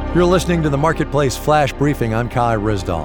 You're listening to the Marketplace Flash Briefing. I'm Kai Ryssdal.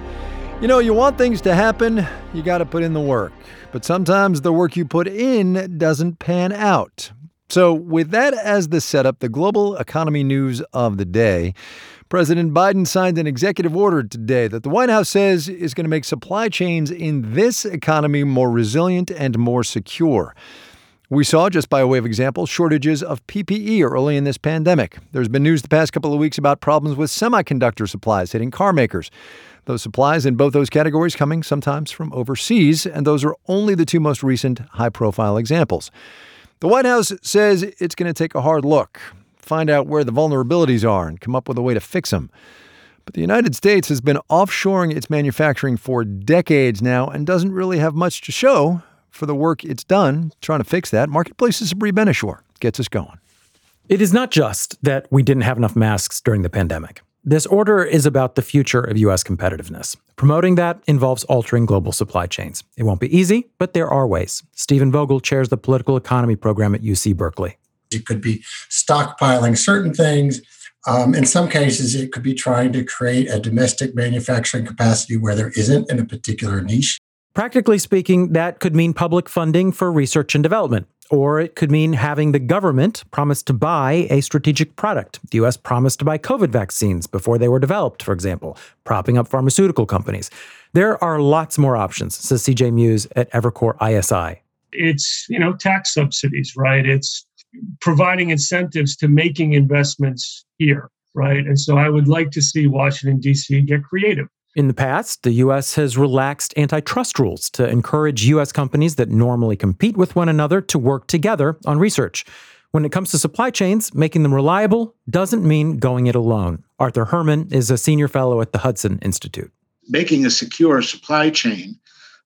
You know, you want things to happen, you got to put in the work. But sometimes the work you put in doesn't pan out. So with that as the setup, the global economy news of the day, President Biden signed an executive order today that the White House says is going to make supply chains in this economy more resilient and more secure. We saw, just by way of example, shortages of PPE early in this pandemic. There's been news the past couple of weeks about problems with semiconductor supplies hitting car makers. Those supplies in both those categories coming sometimes from overseas, and those are only the two most recent high-profile examples. The White House says it's going to take a hard look, find out where the vulnerabilities are, and come up with a way to fix them. But the United States has been offshoring its manufacturing for decades now and doesn't really have much to show for the work it's done trying to fix that. Marketplace's Sabri Benishore gets us going. It is not just that we didn't have enough masks during the pandemic. This order is about the future of U.S. competitiveness. Promoting that involves altering global supply chains. It won't be easy, but there are ways. Stephen Vogel chairs the political economy program at UC Berkeley. It could be stockpiling certain things. In some cases, it could be trying to create a domestic manufacturing capacity where there isn't in a particular niche. Practically speaking, that could mean public funding for research and development, or it could mean having the government promise to buy a strategic product. The U.S. promised to buy COVID vaccines before they were developed, for example, propping up pharmaceutical companies. There are lots more options, says C.J. Muse at Evercore ISI. It's, tax subsidies, right? It's providing incentives to making investments here, right? And so I would like to see Washington, D.C. get creative. In the past, the U.S. has relaxed antitrust rules to encourage U.S. companies that normally compete with one another to work together on research. When it comes to supply chains, making them reliable doesn't mean going it alone. Arthur Herman is a senior fellow at the Hudson Institute. Making a secure supply chain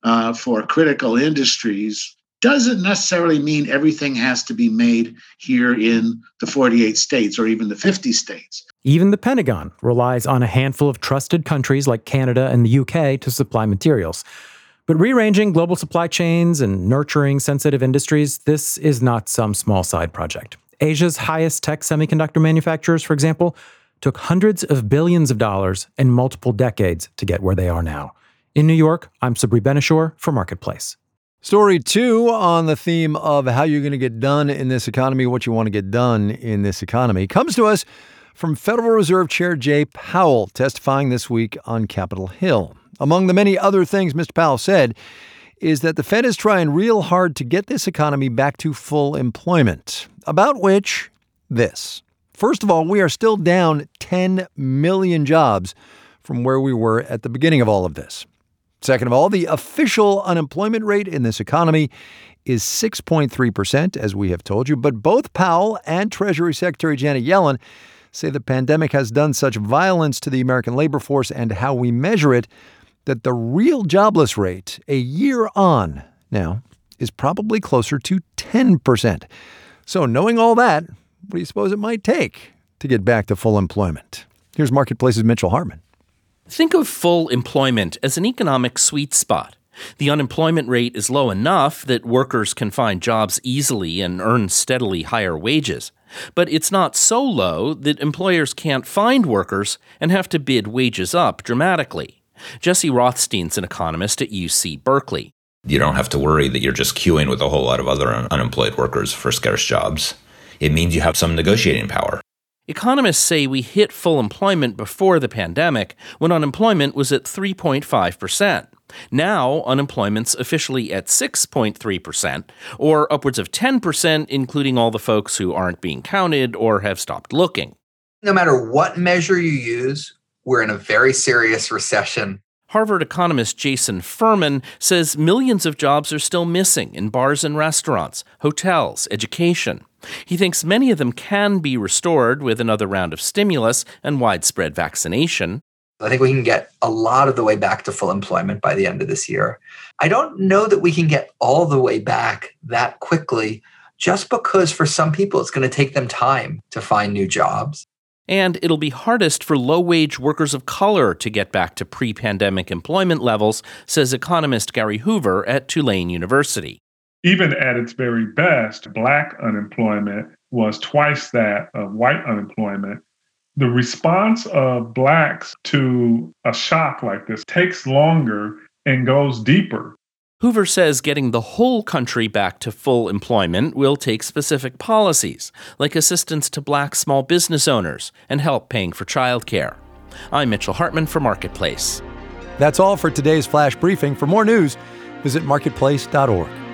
for critical industries doesn't necessarily mean everything has to be made here in the 48 states or even the 50 states. Even the Pentagon relies on a handful of trusted countries like Canada and the UK to supply materials. But rearranging global supply chains and nurturing sensitive industries, this is not some small side project. Asia's highest tech semiconductor manufacturers, for example, took hundreds of billions of dollars and multiple decades to get where they are now. In New York, I'm Sabri Benishore for Marketplace. Story 2 on the theme of how you're going to get done in this economy, what you want to get done in this economy, comes to us from Federal Reserve Chair Jay Powell, testifying this week on Capitol Hill. Among the many other things Mr. Powell said is that the Fed is trying real hard to get this economy back to full employment, about which this. First of all, we are still down 10 million jobs from where we were at the beginning of all of this. Second of all, the official unemployment rate in this economy is 6.3%, as we have told you. But both Powell and Treasury Secretary Janet Yellen say the pandemic has done such violence to the American labor force and how we measure it that the real jobless rate a year on now is probably closer to 10%. So knowing all that, what do you suppose it might take to get back to full employment? Here's Marketplace's Mitchell Hartman. Think of full employment as an economic sweet spot. The unemployment rate is low enough that workers can find jobs easily and earn steadily higher wages. But it's not so low that employers can't find workers and have to bid wages up dramatically. Jesse Rothstein's an economist at UC Berkeley. You don't have to worry that you're just queuing with a whole lot of other unemployed workers for scarce jobs. It means you have some negotiating power. Economists say we hit full employment before the pandemic when unemployment was at 3.5%. Now, unemployment's officially at 6.3%, or upwards of 10%, including all the folks who aren't being counted or have stopped looking. No matter what measure you use, we're in a very serious recession. Harvard economist Jason Furman says millions of jobs are still missing in bars and restaurants, hotels, education. He thinks many of them can be restored with another round of stimulus and widespread vaccination. I think we can get a lot of the way back to full employment by the end of this year. I don't know that we can get all the way back that quickly, just because for some people it's going to take them time to find new jobs. And it'll be hardest for low-wage workers of color to get back to pre-pandemic employment levels, says economist Gary Hoover at Tulane University. Even at its very best, Black unemployment was twice that of white unemployment The response of Blacks to a shock like this takes longer and goes deeper. Hoover says getting the whole country back to full employment will take specific policies, like assistance to Black small business owners and help paying for childcare. I'm Mitchell Hartman for Marketplace. That's all for today's Flash Briefing. For more news, visit marketplace.org.